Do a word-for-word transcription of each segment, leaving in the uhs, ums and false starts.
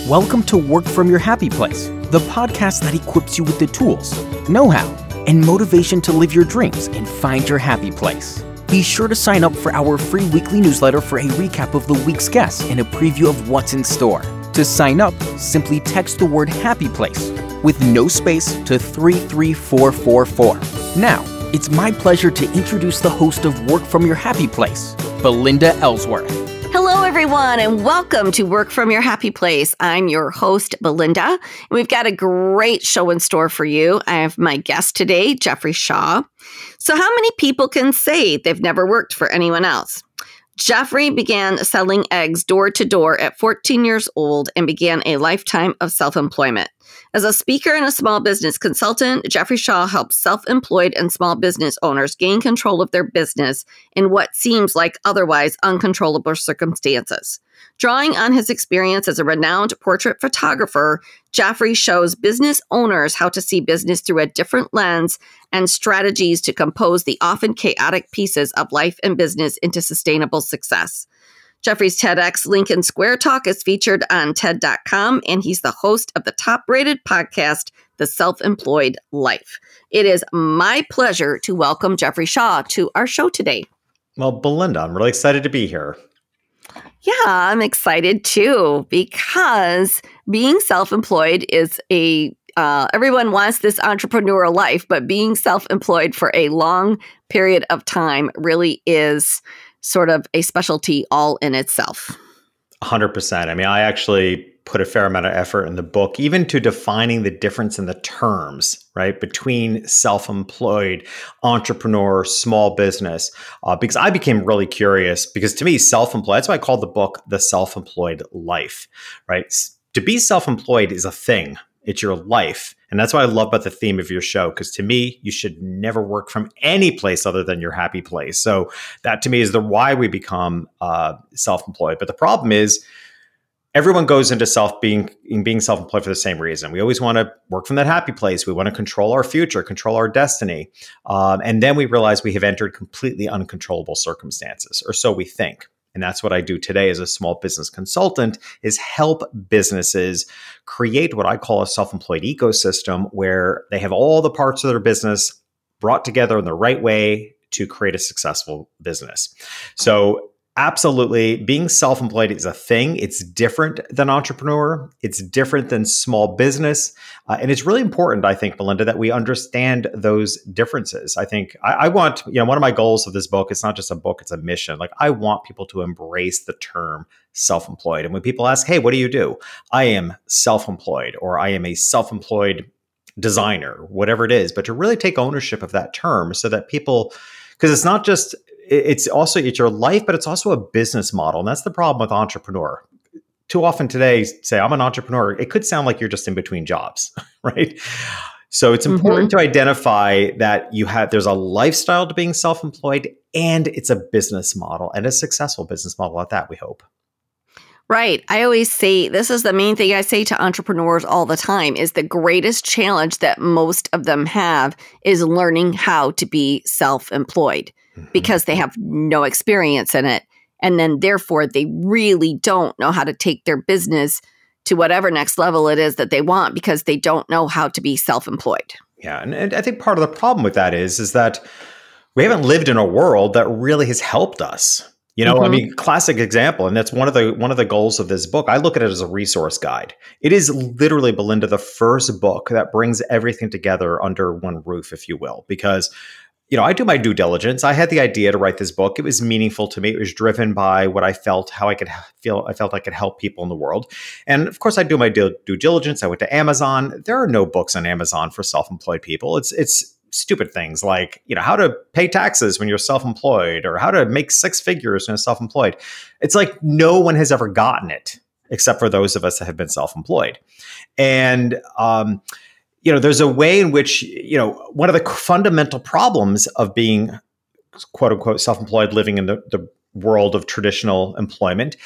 Welcome to Work From Your Happy Place, the podcast that equips you with the tools, know-how, and motivation to live your dreams and find your happy place. Be sure to sign up for our free weekly newsletter for a recap of the week's guests and a preview of what's in store. To sign up, simply text the word Happy Place with no space to three three four four four. Now, it's my pleasure to introduce the host of Work From Your Happy Place, Belinda Ellsworth. Hello, everyone, and welcome to Work From Your Happy Place. I'm your host, Belinda, and we've got a great show in store for you. I have my guest today, Jeffrey Shaw. So how many people can say they've never worked for anyone else? Jeffrey began selling eggs door to door at fourteen years old and began a lifetime of self-employment. As a speaker and a small business consultant, Jeffrey Shaw helps self-employed and small business owners gain control of their business in what seems like otherwise uncontrollable circumstances. Drawing on his experience as a renowned portrait photographer, Jeffrey shows business owners how to see business through a different lens and strategies to compose the often chaotic pieces of life and business into sustainable success. Jeffrey's TEDx Lincoln Square Talk is featured on T E D dot com, and he's the host of the top-rated podcast, The Self-Employed Life. It is my pleasure to welcome Jeffrey Shaw to our show today. Well, Belinda, I'm really excited to be here. Yeah, I'm excited too, because being self-employed is a, uh, everyone wants this entrepreneurial life, but being self-employed for a long period of time really is sort of a specialty all in itself. one hundred percent. I mean, I actually put a fair amount of effort in the book, even to defining the difference in the terms, right, between self-employed, entrepreneur, small business, uh, because I became really curious because to me, self-employed, that's why I called the book The Self-Employed Life, right? To be self-employed is a thing. It's your life. And that's what I love about the theme of your show, because to me, you should never work from any place other than your happy place. So that to me is the why we become uh, self-employed. But the problem is everyone goes into self being, being self-employed for the same reason. We always want to work from that happy place. We want to control our future, control our destiny. Um, and then we realize we have entered completely uncontrollable circumstances, or so we think. And that's what I do today as a small business consultant, is help businesses create what I call a self-employed ecosystem where they have all the parts of their business brought together in the right way to create a successful business. So absolutely, being self-employed is a thing. It's different than entrepreneur. It's different than small business. Uh, and it's really important, I think, Belinda, that we understand those differences. I think I, I want, you know, one of my goals of this book, it's not just a book, it's a mission. Like I want people to embrace the term self-employed. And when people ask, hey, what do you do? I am self-employed, or I am a self-employed designer, whatever it is, but to really take ownership of that term so that people, because it's not just it's also, it's your life, but it's also a business model. And that's the problem with entrepreneur. Too often today, say, I'm an entrepreneur. It could sound like you're just in between jobs, right? So it's important mm-hmm. to identify that you have, there's a lifestyle to being self-employed, and it's a business model, and a successful business model at that, we hope. Right. I always say, this is the main thing I say to entrepreneurs all the time, is the greatest challenge that most of them have is learning how to be self-employed. Because they have no experience in it. And then therefore, they really don't know how to take their business to whatever next level it is that they want, because they don't know how to be self-employed. Yeah. And, and I think part of the problem with that is, is that we haven't lived in a world that really has helped us. You know, mm-hmm. I mean, classic example. And that's one of the one of the goals of this book. I look at it as a resource guide. It is literally, Belinda, the first book that brings everything together under one roof, if you will, because you know, I do my due diligence. I had the idea to write this book. It was meaningful to me. It was driven by what I felt, how I could feel, I felt I could help people in the world. And of course, I do my due, due diligence. I went to Amazon. There are no books on Amazon for self-employed people. It's it's stupid things like, you know, how to pay taxes when you're self-employed, or how to make six figures when you're self-employed. It's like no one has ever gotten it, except for those of us that have been self-employed. And, um, you know, there's a way in which, you know, one of the fundamental problems of being, quote unquote, self-employed, living in the, the world of traditional employment,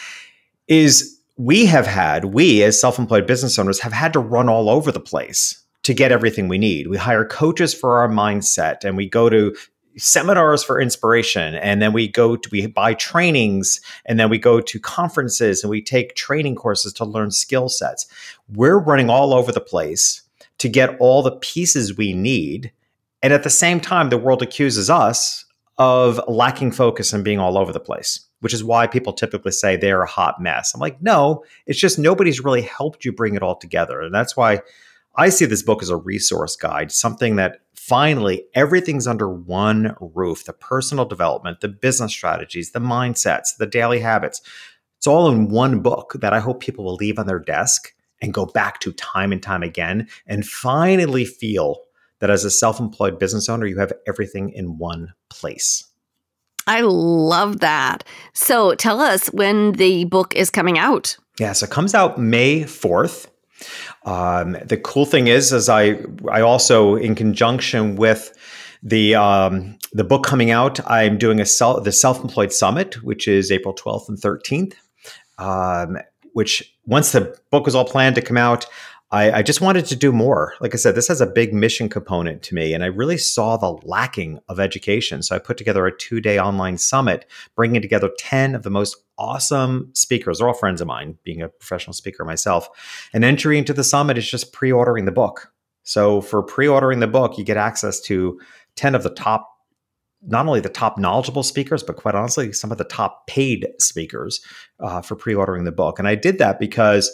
is we have had, we as self-employed business owners have had to run all over the place to get everything we need. We hire coaches for our mindset, and we go to seminars for inspiration, and then we go to we buy trainings, and then we go to conferences and we take training courses to learn skill sets. We're running all over the place to get all the pieces we need. And at the same time, the world accuses us of lacking focus and being all over the place, which is why people typically say they're a hot mess. I'm like, no, it's just nobody's really helped you bring it all together. And that's why I see this book as a resource guide, something that finally everything's under one roof: the personal development, the business strategies, the mindsets, the daily habits. It's all in one book that I hope people will leave on their desk and go back to time and time again and finally feel that as a self-employed business owner, you have everything in one place. I love that. So tell us when the book is coming out. Yeah, so it comes out May fourth. Um, the cool thing is, is I I also, in conjunction with the um, the book coming out, I'm doing a self, the Self-Employed Summit, which is April twelfth and thirteenth, um, which once the book was all planned to come out, I, I just wanted to do more. Like I said, this has a big mission component to me, and I really saw the lacking of education. So I put together a two-day online summit, bringing together ten of the most awesome speakers. They're all friends of mine, being a professional speaker myself. And entry into the summit is just pre-ordering the book. So for pre-ordering the book, you get access to ten of the top, not only the top knowledgeable speakers, but quite honestly, some of the top paid speakers uh, for pre-ordering the book. And I did that because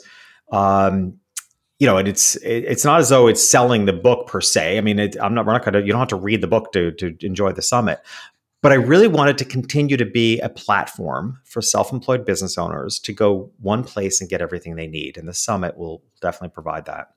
um, you know, and it's it's not as though it's selling the book per se. I mean, it, I'm not. We're not going to. You don't have to read the book to to enjoy the summit. But I really wanted to continue to be a platform for self-employed business owners to go one place and get everything they need, and the summit will definitely provide that.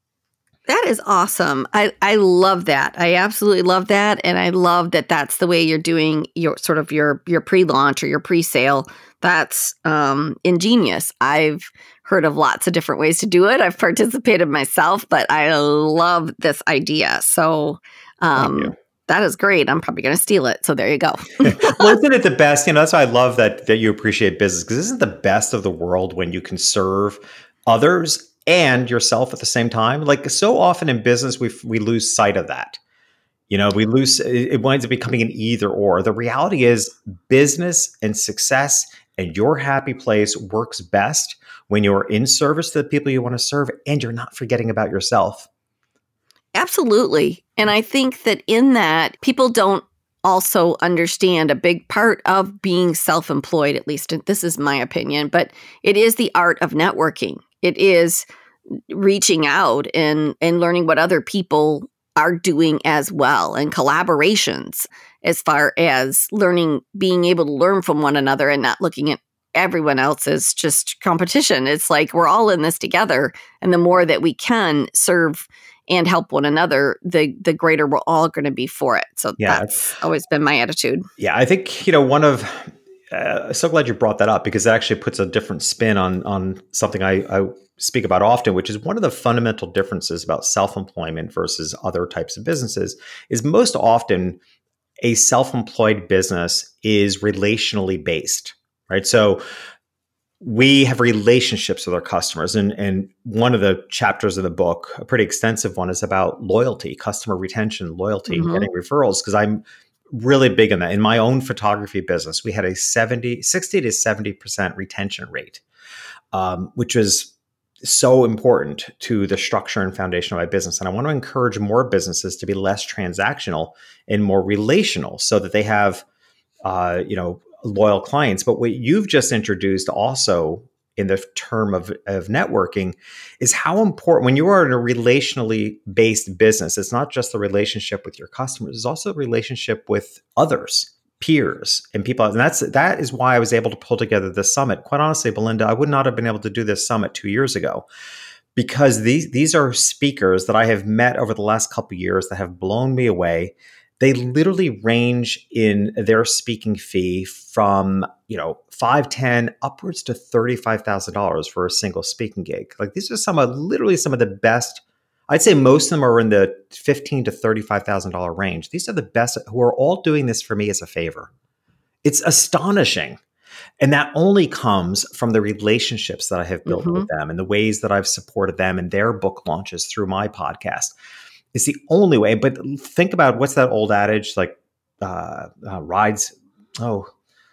That is awesome. I, I love that. I absolutely love that. And I love that that's the way you're doing your sort of your your pre-launch or your pre-sale. That's um, ingenious. I've heard of lots of different ways to do it. I've participated myself, but I love this idea. So um, that is great. I'm probably going to steal it. So there you go. Well, isn't it the best? You know, that's why I love that that you appreciate business, because isn't the best of the world when you can serve others and yourself at the same time? Like, so often in business, we we lose sight of that. You know, we lose, it winds up becoming an either or. The reality is business and success and your happy place works best when you're in service to the people you want to serve and you're not forgetting about yourself. Absolutely. And I think that in that, people don't also understand a big part of being self-employed, at least this is my opinion, but it is the art of networking. It is reaching out and, and learning what other people are doing as well, and collaborations as far as learning, being able to learn from one another and not looking at everyone else as just competition. It's like we're all in this together. And the more that we can serve and help one another, the the greater we're all going to be for it. So yeah, that's always been my attitude. Yeah, I think, you know, one of, uh, so glad you brought that up, because it actually puts a different spin on on something I, I speak about often, which is one of the fundamental differences about self-employment versus other types of businesses is most often a self-employed business is relationally based, right? So we have relationships with our customers. And, and one of the chapters of the book, a pretty extensive one, is about loyalty, customer retention, loyalty, mm-hmm. getting referrals, because I'm really big on that. In my own photography business, we had a seventy, sixty to seventy percent retention rate, um, which was so important to the structure and foundation of my business. And I want to encourage more businesses to be less transactional and more relational so that they have, uh, you know, loyal clients. But what you've just introduced also in the term of, of networking is how important, when you are in a relationally based business, it's not just the relationship with your customers, it's also a relationship with others, peers and people. And that's, that is why I was able to pull together this summit. Quite honestly, Belinda, I would not have been able to do this summit two years ago, because these, these are speakers that I have met over the last couple of years that have blown me away. They literally range in their speaking fee from, you know, five, ten upwards to thirty-five thousand dollars for a single speaking gig. Like, these are some of literally some of the best. I'd say most of them are in the fifteen to thirty-five thousand dollars range. These are the best who are all doing this for me as a favor. It's astonishing. And that only comes from the relationships that I have built mm-hmm. with them and the ways that I've supported them in their book launches through my podcast. It's the only way. But think about, what's that old adage? Like, uh, uh, rides, oh,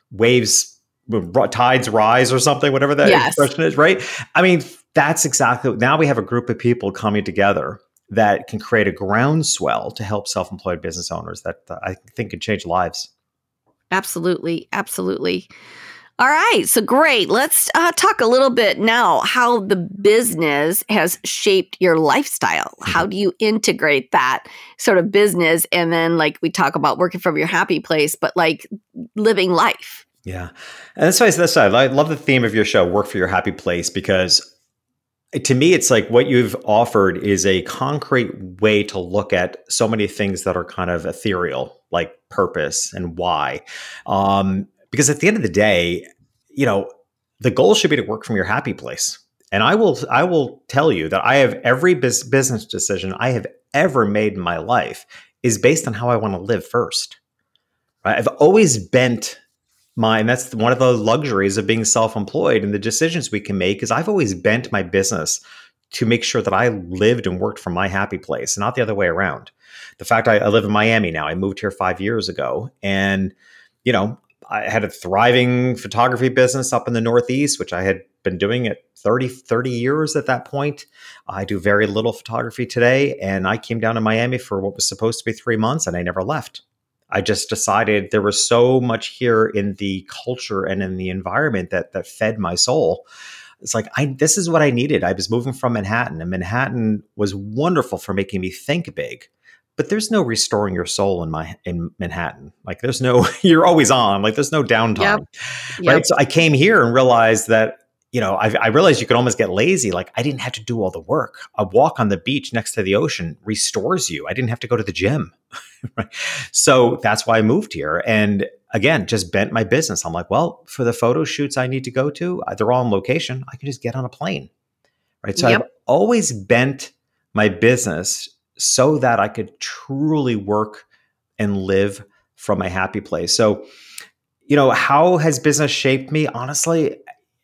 waves, tides rise or something, whatever that Yes. expression is, right? I mean, that's exactly, now we have a group of people coming together that can create a groundswell to help self-employed business owners that uh, I think can change lives. Absolutely. Absolutely. All right. So great. Let's uh, talk a little bit now how the business has shaped your lifestyle. Mm-hmm. How do you integrate that sort of business? And then like we talk about working from your happy place, but like living life. Yeah. And that's why, that's why I love the theme of your show, Work for Your Happy Place, because to me, it's like what you've offered is a concrete way to look at so many things that are kind of ethereal, like purpose and why. Um, Because at the end of the day, you know, the goal should be to work from your happy place. And I will, I will tell you that I have every bus- business decision I have ever made in my life is based on how I want to live first. Right? I've always bent my, and that's one of the luxuries of being self-employed and the decisions we can make is I've always bent my business to make sure that I lived and worked from my happy place, not the other way around. The fact I, I live in Miami now, I moved here five years ago, and you know, I had a thriving photography business up in the Northeast, which I had been doing it thirty, thirty years at that point. I do very little photography today. And I came down to Miami for what was supposed to be three months and I never left. I just decided there was so much here in the culture and in the environment that that fed my soul. It's like, I this is what I needed. I was moving from Manhattan, and Manhattan was wonderful for making me think big. But there's no restoring your soul in my in Manhattan. Like there's no, you're always on. Like there's no downtime, Yep. Yep. right? So I came here and realized that, you know, I, I realized you could almost get lazy. Like I didn't have to do all the work. A walk on the beach next to the ocean restores you. I didn't have to go to the gym. Right? So that's why I moved here. And again, just bent my business. I'm like, well, for the photo shoots I need to go to, they're all on location. I can just get on a plane, right? So Yep. I've always bent my business so that I could truly work and live from a happy place. So, you know, how has business shaped me? Honestly,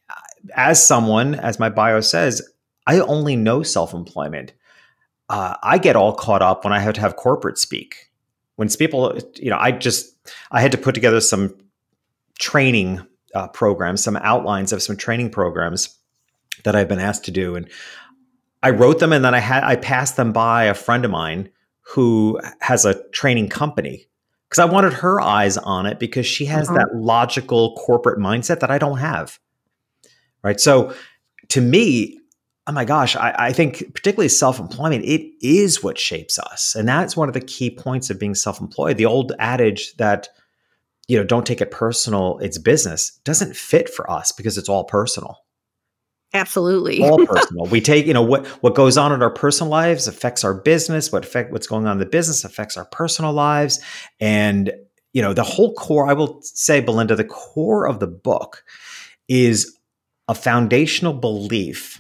as someone, as my bio says, I only know self-employment. Uh, I get all caught up when I have to have corporate speak. When people, you know, I just, I had to put together some training uh, programs, some outlines of some training programs that I've been asked to do. And I wrote them, and then I had I passed them by a friend of mine who has a training company because I wanted her eyes on it because she has Uh-huh. that logical corporate mindset that I don't have. Right. So to me, oh my gosh, I, I think particularly self-employment, it is what shapes us. And that's one of the key points of being self-employed. The old adage that, you know, don't take it personal, it's business, doesn't fit for us because it's all personal. Absolutely. All personal. We take, you know, what what goes on in our personal lives affects our business. What affect what's going on in the business affects our personal lives. And, you know, the whole core, I will say, Belinda, the core of the book is a foundational belief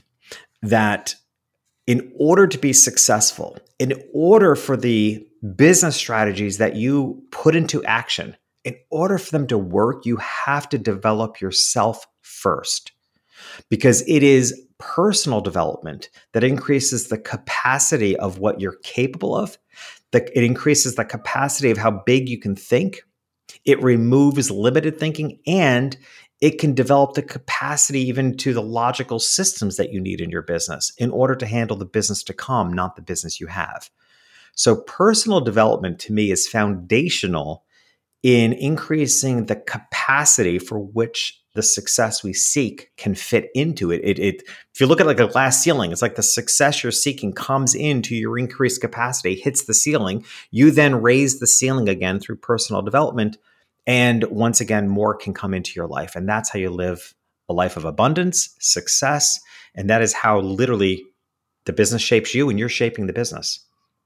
that in order to be successful, in order for the business strategies that you put into action, in order for them to work, you have to develop yourself first. Because it is personal development that increases the capacity of what you're capable of. That it increases the capacity of how big you can think. It removes limited thinking, and it can develop the capacity even to the logical systems that you need in your business in order to handle the business to come, not the business you have. So personal development to me is foundational in increasing the capacity for which the success we seek can fit into it. It, it. If you look at like a glass ceiling, it's like the success you're seeking comes into your increased capacity, hits the ceiling. You then raise the ceiling again through personal development. And once again, more can come into your life. And that's how you live a life of abundance, success. And that is how literally the business shapes you and you're shaping the business.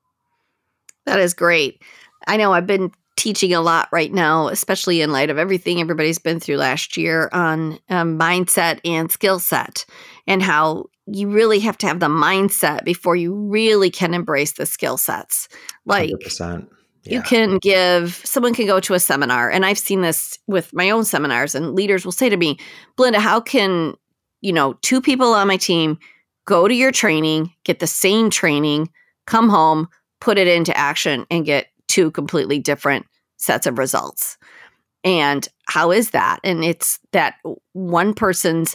That is great. I know I've been teaching a lot right now, especially in light of everything everybody's been through last year on um, mindset and skill set, and how you really have to have the mindset before you really can embrace the skill sets. Like one hundred percent. Yeah. You can give, someone can go to a seminar, and I've seen this with my own seminars, and leaders will say to me, Belinda, how can, you know, two people on my team go to your training, get the same training, come home, put it into action, and get two completely different sets of results. And how is that? And it's that one person's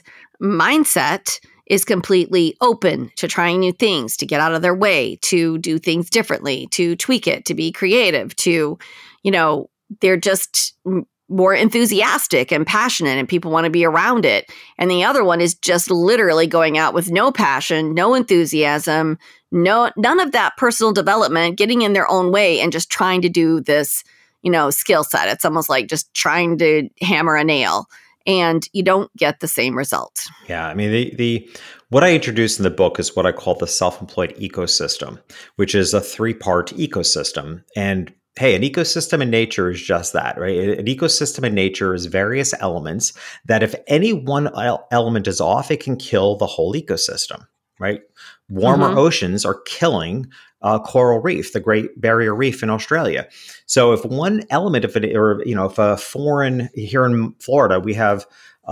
mindset is completely open to trying new things, to get out of their way, to do things differently, to tweak it, to be creative, to, you know, they're just more enthusiastic and passionate and people want to be around it. And the other one is just literally going out with no passion, no enthusiasm, no, none of that personal development, getting in their own way and just trying to do this, you know, skill set. It's almost like just trying to hammer a nail, and you don't get the same result. Yeah, I mean, the the what I introduced in the book is what I call the self-employed ecosystem, which is a three-part ecosystem. And hey, an ecosystem in nature is just that, right? An ecosystem in nature is various elements that if any one element is off, it can kill the whole ecosystem, right? Warmer mm-hmm. oceans are killing uh, coral reef, the Great Barrier Reef in Australia. So if one element of it, or, you know, if a foreign, here in Florida, we have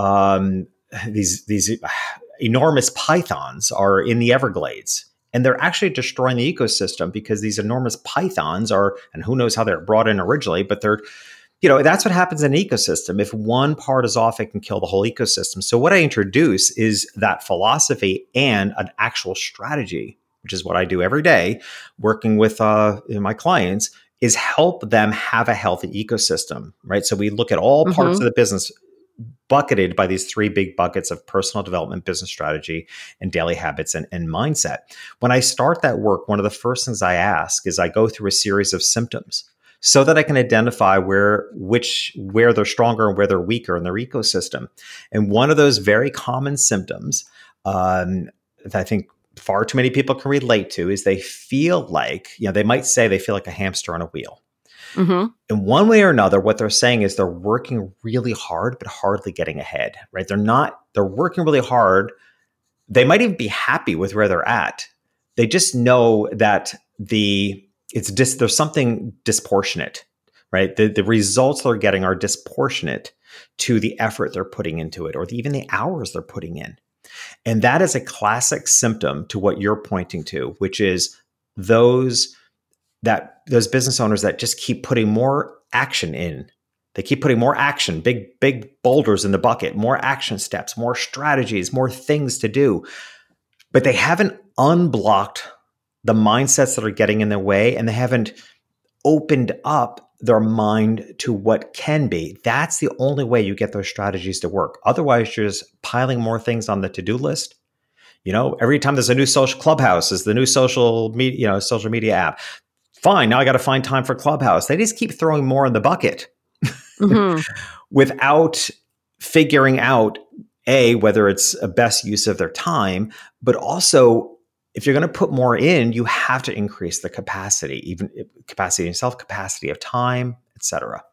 um, these, these enormous pythons are in the Everglades. And they're actually destroying the ecosystem because these enormous pythons are, and who knows how they're brought in originally, but they're, you know, that's what happens in an ecosystem. If one part is off, it can kill the whole ecosystem. So what I introduce is that philosophy and an actual strategy, which is what I do every day, working with uh, my clients, is help them have a healthy ecosystem, right? So we look at all parts mm-hmm. of the business bucketed by these three big buckets of personal development, business strategy, and daily habits and, and mindset. When I start that work, one of the first things I ask is I go through a series of symptoms so that I can identify where which where they're stronger and where they're weaker in their ecosystem. And one of those very common symptoms um, that I think far too many people can relate to is they feel like, you know, they might say they feel like a hamster on a wheel. Mm-hmm. In one way or another, what they're saying is they're working really hard, but hardly getting ahead, right? They're not, they're working really hard. They might even be happy with where they're at. They just know that the, it's dis, there's something disproportionate, right? The, the results they're getting are disproportionate to the effort they're putting into it, or the, even the hours they're putting in. And that is a classic symptom to what you're pointing to, which is those that those business owners that just keep putting more action in. They keep putting more action, big, big boulders in the bucket, more action steps, more strategies, more things to do. But they haven't unblocked the mindsets that are getting in their way, and they haven't opened up their mind to what can be. That's the only way you get those strategies to work. Otherwise, you're just piling more things on the to-do list. You know, every time there's a new social Clubhouse, is the new social media, you know, social media app. Fine, now I got to find time for Clubhouse. They just keep throwing more in the bucket mm-hmm. without figuring out, A, whether it's a best use of their time, but also if you're going to put more in, you have to increase the capacity, even capacity in self, capacity of time, et cetera.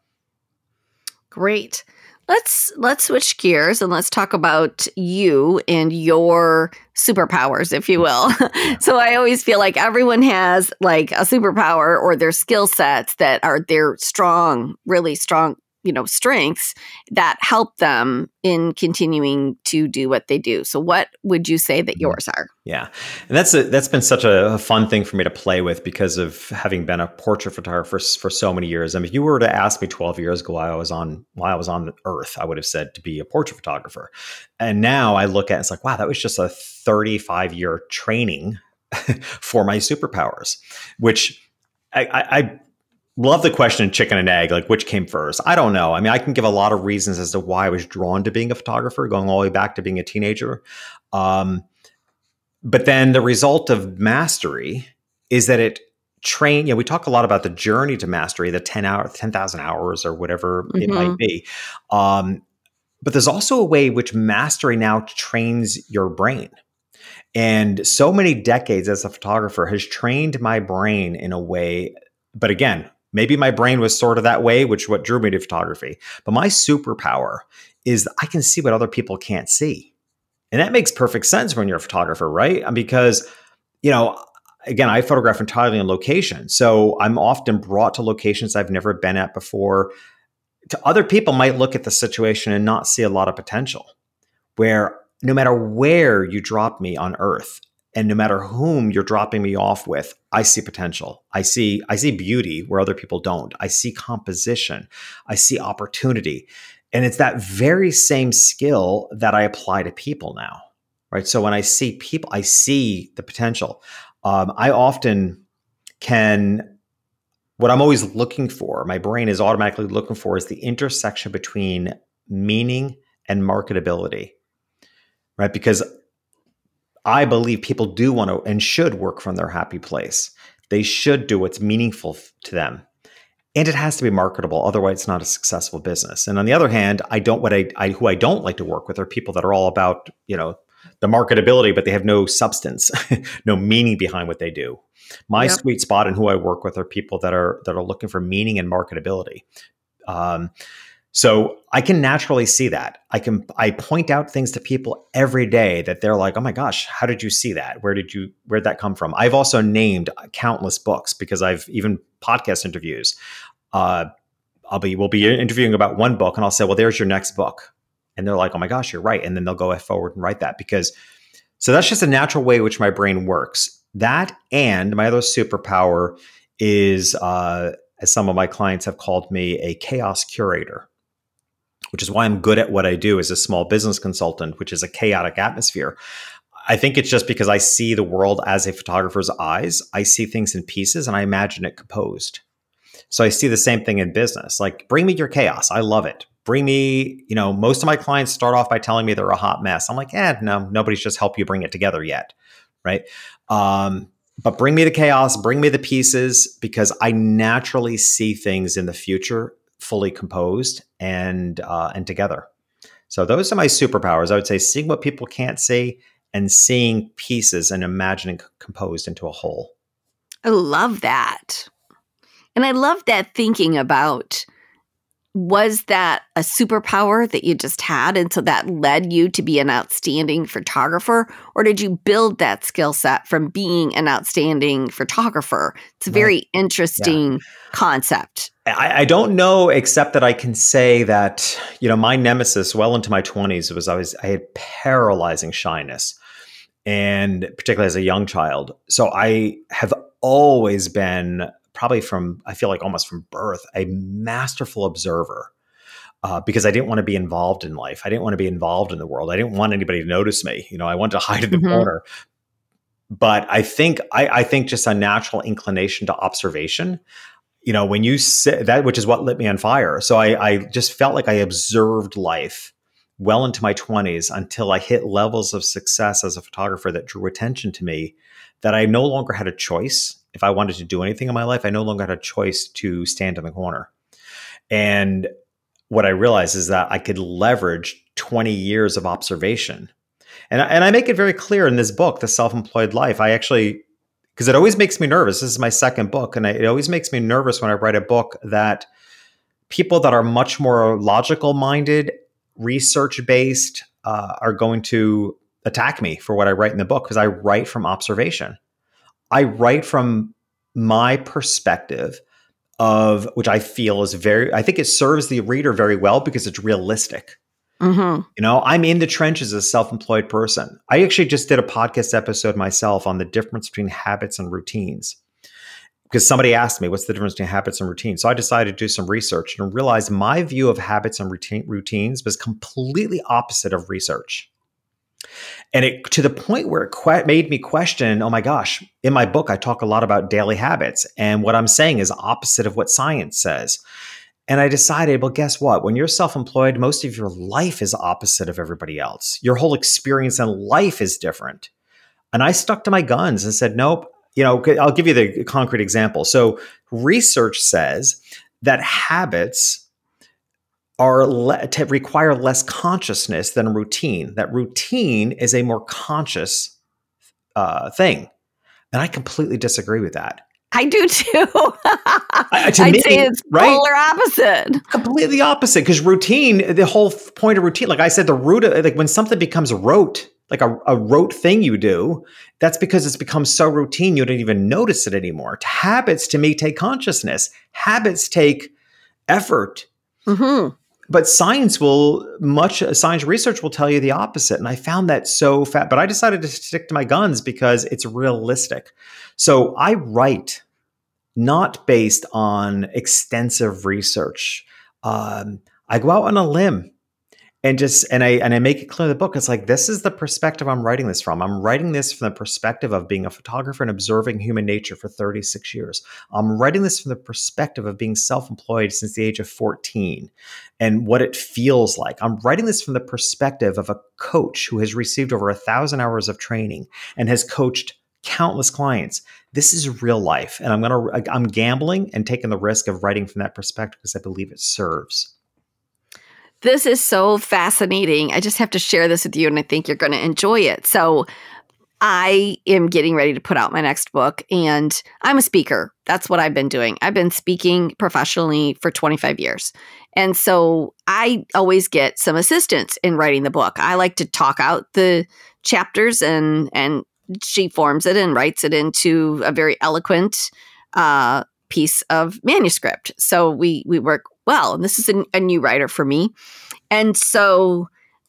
Great. Let's let's switch gears and let's talk about you and your superpowers, if you will. So I always feel like everyone has like a superpower or their skill sets that are their strong, really strong, you know, strengths that help them in continuing to do what they do. So what would you say that yours are? Yeah. And that's a, that's been such a, a fun thing for me to play with because of having been a portrait photographer for, for so many years. I mean, if you were to ask me twelve years ago while I was on while I was on Earth, I would have said to be a portrait photographer. And now I look at it, it's like, wow, that was just a thirty-five year training for my superpowers, which I, I, I love the question, chicken and egg, like which came first? I don't know. I mean, I can give a lot of reasons as to why I was drawn to being a photographer, going all the way back to being a teenager. Um, but then the result of mastery is that it train, you know, we talk a lot about the journey to mastery, the ten hour, ten thousand hours or whatever mm-hmm. it might be. Um, but there's also a way which mastery now trains your brain. And so many decades as a photographer has trained my brain in a way, but again, maybe my brain was sort of that way, which is what drew me to photography. But my superpower is that I can see what other people can't see. And that makes perfect sense when you're a photographer, right? Because, you know, again, I photograph entirely on location. So I'm often brought to locations I've never been at before. To other people might look at the situation and not see a lot of potential, where no matter where you drop me on Earth, And no matter whom you're dropping me off with, I see potential. I see, I see beauty where other people don't. I see composition. I see opportunity. And it's that very same skill that I apply to people now, right? So when I see people, I see the potential. Um, I often can, what I'm always looking for, my brain is automatically looking for, is the intersection between meaning and marketability, right? Because I believe people do want to and should work from their happy place. They should do what's meaningful to them. And it has to be marketable. Otherwise, it's not a successful business. And on the other hand, I don't what I, I who I don't like to work with are people that are all about, you know, the marketability, but they have no substance, no meaning behind what they do. My yep. sweet spot and who I work with are people that are that are looking for meaning and marketability. Um, So I can naturally see that. I can I point out things to people every day that they're like, oh my gosh, how did you see that? Where did you where'd that come from? I've also named countless books because I've even podcast interviews. Uh, I'll be we'll be interviewing about one book and I'll say, well, there's your next book. And they're like, oh my gosh, you're right. And then they'll go forward and write that because so that's just a natural way in which my brain works. That and my other superpower is, uh, as some of my clients have called me, a chaos curator, which is why I'm good at what I do as a small business consultant, which is a chaotic atmosphere. I think it's just because I see the world as a photographer's eyes. I see things in pieces and I imagine it composed. So I see the same thing in business. Like, bring me your chaos. I love it. Bring me, you know, most of my clients start off by telling me they're a hot mess. I'm like, eh, no, nobody's just helped you bring it together yet, right? Um, but bring me the chaos, bring me the pieces, because I naturally see things in the future fully composed and uh, and together. So those are my superpowers. I would say seeing what people can't see and seeing pieces and imagining composed into a whole. I love that. And I love that thinking about, was that a superpower that you just had? And so that led you to be an outstanding photographer? Or did you build that skill set from being an outstanding photographer? It's a very right. interesting yeah. concept. I, I don't know, except that I can say that, you know, my nemesis well into my twenties was I was I had paralyzing shyness, and particularly as a young child. So I have always been, probably from, I feel like almost from birth, a masterful observer uh, because I didn't want to be involved in life. I didn't want to be involved in the world. I didn't want anybody to notice me. You know, I wanted to hide in the mm-hmm. corner. But I think, I, I think just a natural inclination to observation, you know, when you say that, which is what lit me on fire. So I, I just felt like I observed life well into my twenties until I hit levels of success as a photographer that drew attention to me, that I no longer had a choice. If I wanted to do anything in my life, I no longer had a choice to stand in the corner. And what I realized is that I could leverage twenty years of observation. And, and I make it very clear in this book, The Self-Employed Life. I actually, because it always makes me nervous. This is my second book. And I, it always makes me nervous when I write a book that people that are much more logical minded, research based, uh, are going to attack me for what I write in the book, because I write from observation. I write from my perspective of, which I feel is very, I think it serves the reader very well because it's realistic. Mm-hmm. You know, I'm in the trenches as a self-employed person. I actually just did a podcast episode myself on the difference between habits and routines, because somebody asked me, what's the difference between habits and routines? So I decided to do some research and realized my view of habits and routine, routines was completely opposite of research. And it to the point where it que- made me question, oh my gosh, in my book, I talk a lot about daily habits. And what I'm saying is opposite of what science says. And I decided, well, guess what? When you're self-employed, most of your life is opposite of everybody else. Your whole experience in life is different. And I stuck to my guns and said, nope. You know, I'll give you the concrete example. So research says that habits are le- to require less consciousness than a routine. That routine is a more conscious uh, thing. And I completely disagree with that. I do too. uh, I'd me, say it's right? polar opposite. Completely opposite. Because routine, the whole point of routine, like I said, the root of, like when something becomes rote, like a, a rote thing you do, that's because it's become so routine you don't even notice it anymore. Habits, to me, take consciousness. Habits take effort. Mm-hmm. but science will much science research will tell you the opposite. And I found that so fat, but I decided to stick to my guns because it's realistic. So I write not based on extensive research. Um, I go out on a limb and just, and I, and I make it clear in the book. It's like, this is the perspective I'm writing this from. I'm writing this from the perspective of being a photographer and observing human nature for thirty-six years. I'm writing this from the perspective of being self-employed since the age of fourteen and what it feels like. I'm writing this from the perspective of a coach who has received over a thousand hours of training and has coached countless clients. This is real life. And I'm going to, I'm gambling and taking the risk of writing from that perspective because I believe it serves. This is so fascinating. I just have to share this with you, and I think you're going to enjoy it. So I am getting ready to put out my next book, and I'm a speaker. That's what I've been doing. I've been speaking professionally for twenty-five years. And so I always get some assistance in writing the book. I like to talk out the chapters, and and she forms it and writes it into a very eloquent uh, piece of manuscript. So we we work well. And this is a, a new writer for me. And so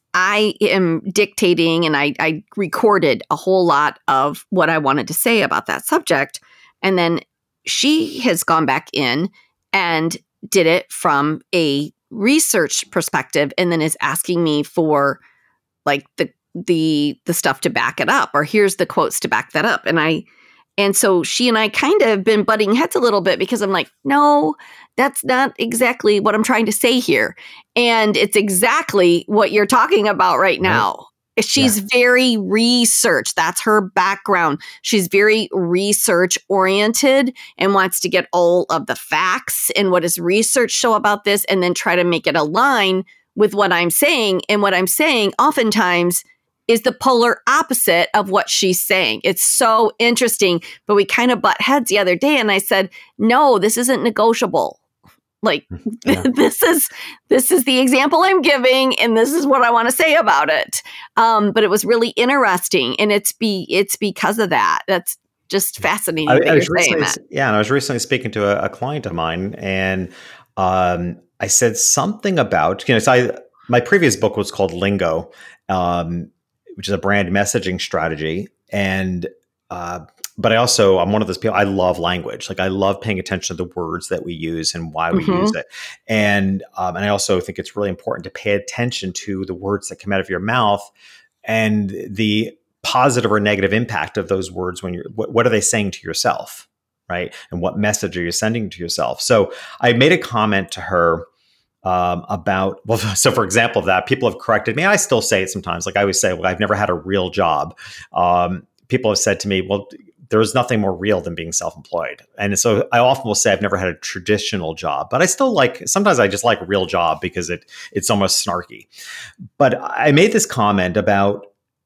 I am dictating, and I, I recorded a whole lot of what I wanted to say about that subject. And then she has gone back in and did it from a research perspective, and then is asking me for like the the the stuff to back it up, or here's the quotes to back that up. And I And so she and I kind of have been butting heads a little bit because I'm like, no, that's not exactly what I'm trying to say here. And it's exactly what you're talking about right now. Right. She's yeah. very research. That's her background. She's very research oriented and wants to get all of the facts and what does research show about this, and then try to make it align with what I'm saying. And what I'm saying oftentimes is the polar opposite of what she's saying. It's so interesting, but we kind of butt heads the other day, and I said, no, this isn't negotiable. Like yeah. this is, this is the example I'm giving, and this is what I want to say about it. Um, but it was really interesting. And it's be, it's because of that. That's just fascinating. I, that I was you're saying recently, that. Yeah. And I was recently speaking to a, a client of mine, and um, I said something about, you know, so I, my previous book was called Lingo, um, which is a brand messaging strategy. And, uh, but I also, I'm one of those people, I love language. Like I love paying attention to the words that we use and why we Mm-hmm. use it. And, um, and I also think it's really important to pay attention to the words that come out of your mouth and the positive or negative impact of those words when you're, what, what are they saying to yourself? Right. And what message are you sending to yourself? So I made a comment to her Um, about, well, so for example of that, people have corrected me. I still say it sometimes. Like I always say, well, I've never had a real job. Um, people have said to me, well, there's nothing more real than being self-employed. And so I often will say I've never had a traditional job, but I still like, sometimes I just like a real job because it it's almost snarky. But I made this comment about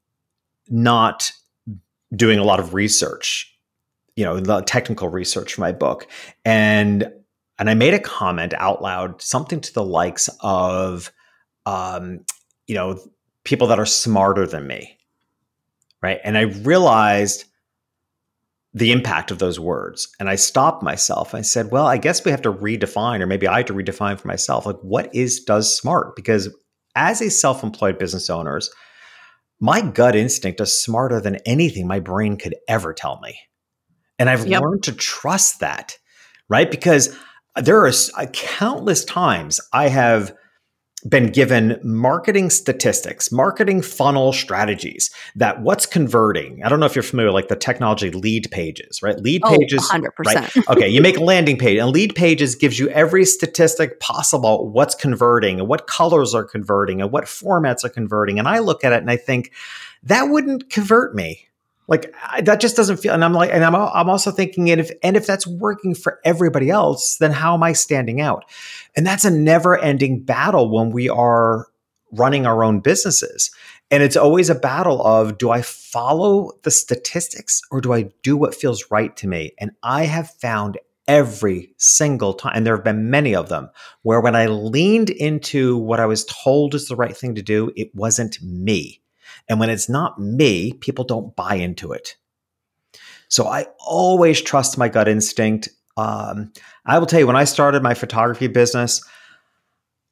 not doing a lot of research, you know, the technical research for my book. And And I made a comment out loud, something to the likes of, um, you know, people that are smarter than me, right? And I realized the impact of those words. And I stopped myself. I said, well, I guess we have to redefine, or maybe I have to redefine for myself, like what is, does smart? Because as a self-employed business owner, my gut instinct is smarter than anything my brain could ever tell me. And I've Yep. learned to trust that, right? Because there are uh, countless times I have been given marketing statistics, marketing funnel strategies that what's converting. I don't know if you're familiar with like the technology lead pages, right? Lead Oh, pages, one hundred percent. right? Okay, you make a landing page, and lead pages gives you every statistic possible, what's converting and what colors are converting and what formats are converting. And I look at it and I think that wouldn't convert me. Like I, that just doesn't feel, and I'm like, and I'm, I'm also thinking, and if, and if that's working for everybody else, then how am I standing out? And that's a never ending battle when we are running our own businesses. And it's always a battle of, do I follow the statistics or do I do what feels right to me? And I have found every single time, and there have been many of them, where when I leaned into what I was told is the right thing to do, it wasn't me. And when it's not me, people don't buy into it. So I always trust my gut instinct. Um, I will tell you, when I started my photography business,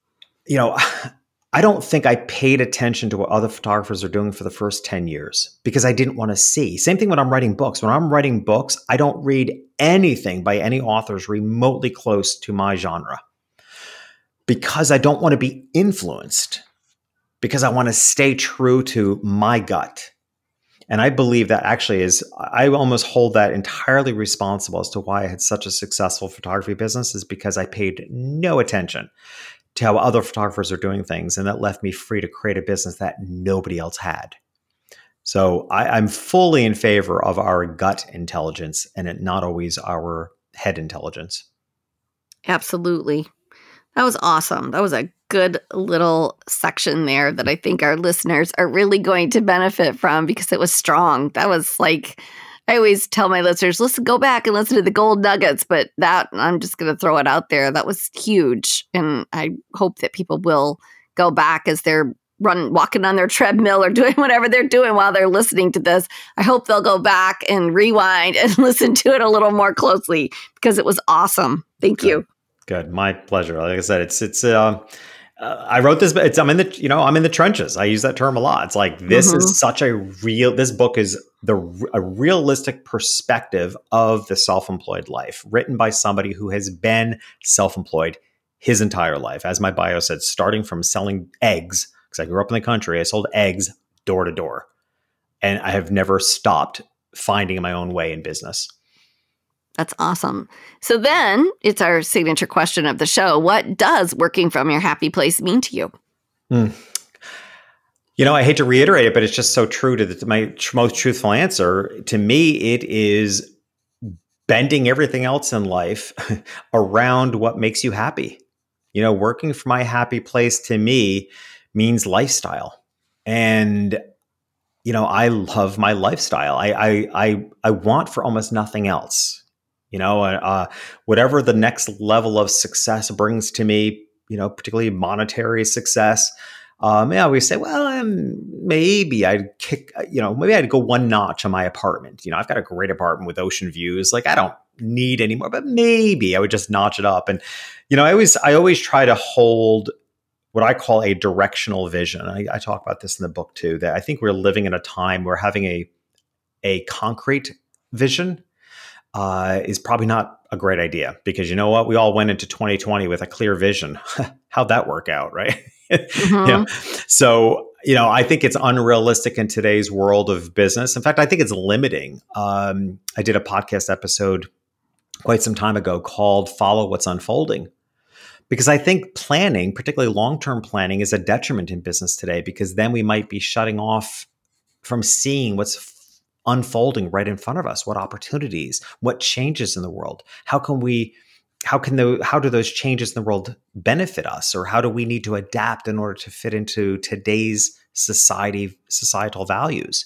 you know, I don't think I paid attention to what other photographers are doing for the first ten years because I didn't want to see. Same thing when I'm writing books. When I'm writing books, I don't read anything by any authors remotely close to my genre because I don't want to be influenced, because I want to stay true to my gut. And I believe that actually is, I almost hold that entirely responsible as to why I had such a successful photography business, is because I paid no attention to how other photographers are doing things. And that left me free to create a business that nobody else had. So I, I'm fully in favor of our gut intelligence and it not always our head intelligence. Absolutely. That was awesome. That was a good little section there that I think our listeners are really going to benefit from because it was strong. That was like, I always tell my listeners, listen, go back and listen to the gold nuggets, but that, I'm just going to throw it out there. That was huge. And I hope that people will go back as they're running, walking on their treadmill or doing whatever they're doing while they're listening to this. I hope they'll go back and rewind and listen to it a little more closely because it was awesome. Thank Good. you. Good. My pleasure. Like I said, it's, it's, uh, uh, I wrote this, it's, I'm in the, you know, I'm in the trenches. I use that term a lot. It's like, this mm-hmm. is such a real, this book is the, a realistic perspective of the self-employed life, written by somebody who has been self-employed his entire life. As my bio said, starting from selling eggs, because I grew up in the country, I sold eggs door to door, and I have never stopped finding my own way in business. That's awesome. So then it's our signature question of the show. What does working from your happy place mean to you? Mm. You know, I hate to reiterate it, but it's just so true to, the, to my tr- most truthful answer. To me, it is bending everything else in life around what makes you happy. You know, working from my happy place to me means lifestyle. And, you know, I love my lifestyle. I I I, I want for almost nothing else. You know, uh, whatever the next level of success brings to me, you know, particularly monetary success. Um, yeah, we say, well, um, maybe I'd kick, you know, maybe I'd go one notch on my apartment. You know, I've got a great apartment with ocean views. Like, I don't need any more, but maybe I would just notch it up. And, you know, I always, I always try to hold what I call a directional vision. I, I talk about this in the book too, that I think we're living in a time where having a, a concrete vision Uh, is probably not a great idea, because you know what? We all went into twenty twenty with a clear vision. How'd that work out, right? Mm-hmm. You know? So, you know, I think it's unrealistic in today's world of business. In fact, I think it's limiting. Um, I did a podcast episode quite some time ago called Follow What's Unfolding, because I think planning, particularly long-term planning, is a detriment in business today, because then we might be shutting off from seeing what's unfolding right in front of us, what opportunities, what changes in the world. How can we, how can the, how do those changes in the world benefit us? Or how do we need to adapt in order to fit into today's society, societal values?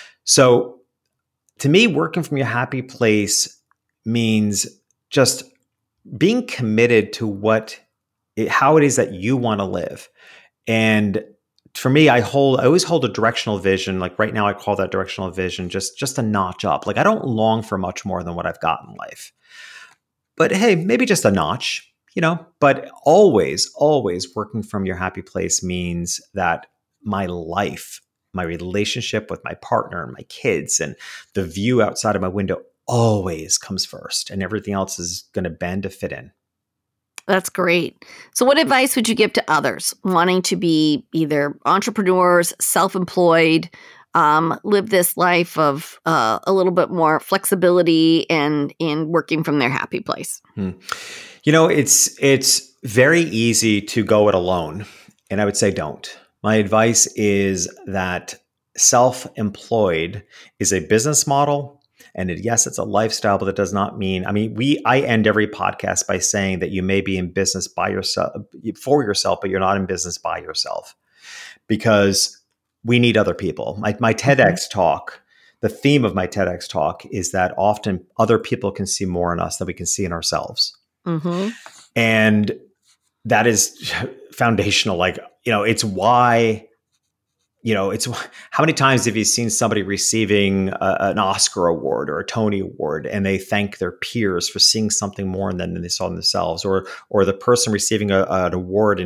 So to me, working from your happy place means just being committed to what, it, how it is that you want to live. And for me, I hold, I always hold a directional vision. Like right now, I call that directional vision just, just a notch up. Like I don't long for much more than what I've got in life. But hey, maybe just a notch, you know, but always, always working from your happy place means that my life, my relationship with my partner and my kids and the view outside of my window always comes first, and everything else is going to bend to fit in. That's great. So what advice would you give to others wanting to be either entrepreneurs, self-employed, um, live this life of uh, a little bit more flexibility and in working from their happy place? Hmm. You know, it's it's very easy to go it alone. And I would say don't. My advice is that self-employed is a business model. And it, yes, it's a lifestyle, but it does not mean, I mean, we, I end every podcast by saying that you may be in business by yourself, for yourself, but you're not in business by yourself, because we need other people. My, my TEDx mm-hmm. talk, the theme of my TEDx talk is that often other people can see more in us than we can see in ourselves. Mm-hmm. And that is foundational. Like, you know, it's why, you know, it's how many times have you seen somebody receiving a, an Oscar award or a Tony award, and they thank their peers for seeing something more in them than they saw in themselves, or or the person receiving a, an award and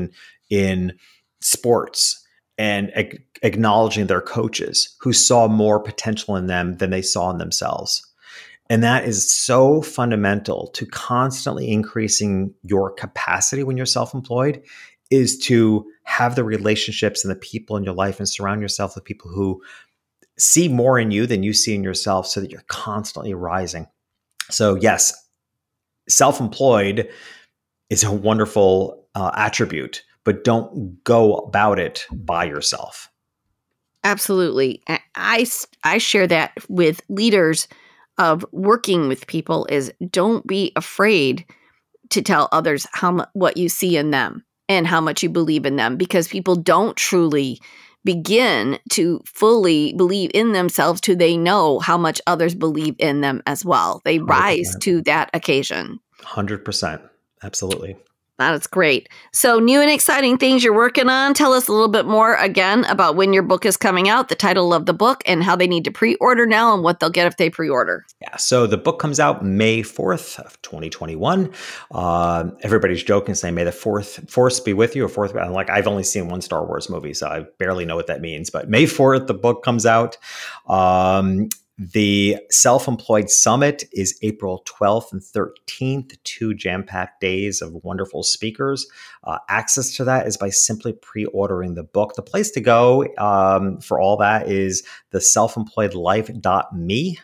in sports and ag- acknowledging their coaches who saw more potential in them than they saw in themselves. And that is so fundamental to constantly increasing your capacity when you're self-employed, is to have the relationships and the people in your life and surround yourself with people who see more in you than you see in yourself, so that you're constantly rising. So yes, self-employed is a wonderful uh, attribute, but don't go about it by yourself. Absolutely. I, I share that with leaders of working with people, is don't be afraid to tell others how mu- what you see in them and how much you believe in them, because people don't truly begin to fully believe in themselves till they know how much others believe in them as well. They rise one hundred percent to that occasion. one hundred percent. Absolutely. That's great. So new and exciting things you're working on. Tell us a little bit more again about when your book is coming out, the title of the book, and how they need to pre-order now and what they'll get if they pre-order. Yeah. So the book comes out May fourth of twenty twenty-one. Uh, everybody's joking, saying, may the fourth force be with you, or fourth. I'm like, I've only seen one Star Wars movie, so I barely know what that means. But May fourth, the book comes out. Um, The Self-Employed Summit is April twelfth and thirteenth, two jam-packed days of wonderful speakers. Uh, access to that is by simply pre-ordering the book. The place to go um, for all that is the self employed life dot me.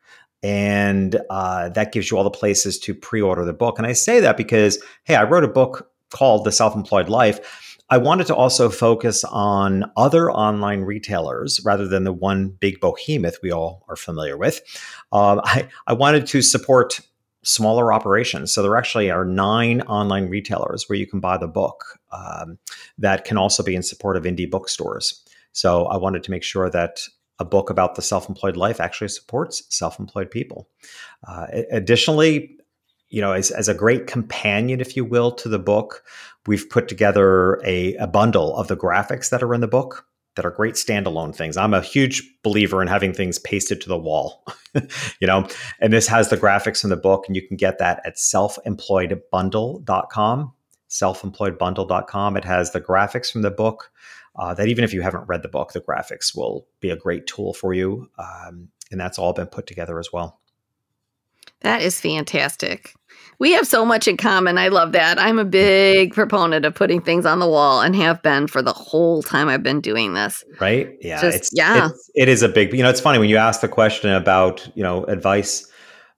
And uh, that gives you all the places to pre-order the book. And I say that because, hey, I wrote a book called The Self-Employed Life. I wanted to also focus on other online retailers rather than the one big behemoth we all are familiar with. Um, I, I wanted to support smaller operations. So there actually are nine online retailers where you can buy the book um, that can also be in support of indie bookstores. So I wanted to make sure that a book about the self-employed life actually supports self-employed people. Uh, additionally, you know, as, as a great companion, if you will, to the book, we've put together a, a bundle of the graphics that are in the book that are great standalone things. I'm a huge believer in having things pasted to the wall, you know, and this has the graphics in the book, and you can get that at self employed bundle dot com, self employed bundle dot com. It has the graphics from the book uh, that even if you haven't read the book, the graphics will be a great tool for you. Um, and that's all been put together as well. That is fantastic. We have so much in common. I love that. I'm a big proponent of putting things on the wall, and have been for the whole time I've been doing this. Right? Yeah. Just, it's, yeah. It's, it is a big, you know, it's funny when you ask the question about, you know, advice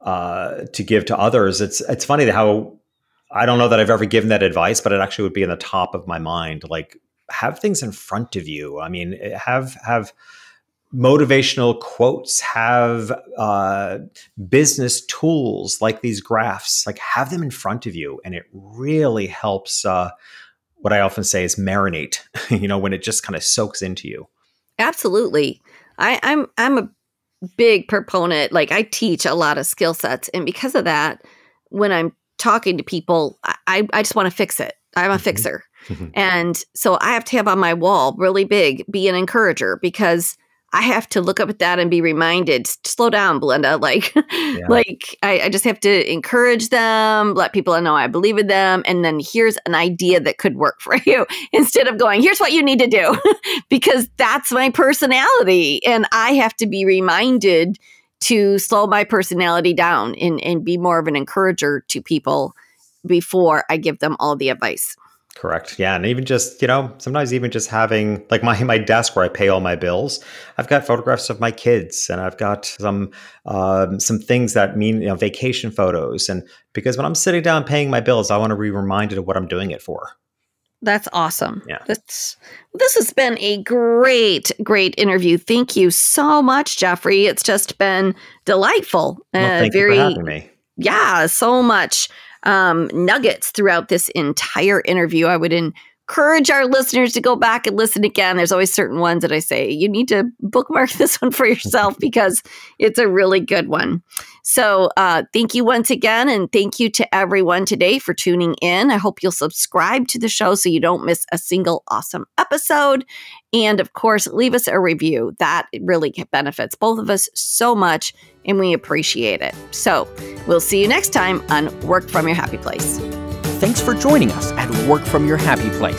uh, to give to others. It's, it's funny how, I don't know that I've ever given that advice, but it actually would be in the top of my mind. Like, have things in front of you. I mean, have, have, motivational quotes, have uh, business tools like these graphs, like have them in front of you. And it really helps uh, what I often say is marinate, you know, when it just kind of soaks into you. Absolutely. I, I'm, I'm a big proponent. Like, I teach a lot of skill sets. And because of that, when I'm talking to people, I, I just want to fix it. I'm a mm-hmm. fixer. Mm-hmm. And so I have to have on my wall really big, be an encourager, because I have to look up at that and be reminded, slow down, Belinda. Like, yeah. like I, I just have to encourage them, let people know I believe in them. And then here's an idea that could work for you, instead of going, here's what you need to do, because that's my personality. And I have to be reminded to slow my personality down and, and be more of an encourager to people before I give them all the advice. Correct. Yeah. And even just, you know, sometimes even just having like my, my desk where I pay all my bills, I've got photographs of my kids, and I've got some, um, some things that mean, you know, vacation photos. And because when I'm sitting down paying my bills, I want to be reminded of what I'm doing it for. That's awesome. Yeah. That's, this has been a great, great interview. Thank you so much, Jeffrey. It's just been delightful. Well, thank uh, very, you for having me. Yeah, so much. Um, nuggets throughout this entire interview. I would encourage our listeners to go back and listen again. There's always certain ones that I say, you need to bookmark this one for yourself because it's a really good one. So uh, thank you once again. And thank you to everyone today for tuning in. I hope you'll subscribe to the show so you don't miss a single awesome episode. And of course, leave us a review. That really benefits both of us so much, and we appreciate it. So we'll see you next time on Work From Your Happy Place. Thanks for joining us at Work From Your Happy Place.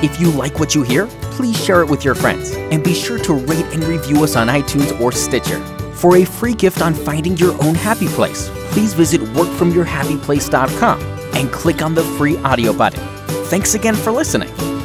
If you like what you hear, please share it with your friends. And be sure to rate and review us on iTunes or Stitcher. For a free gift on finding your own happy place, please visit work from your happy place dot com and click on the free audio button. Thanks again for listening.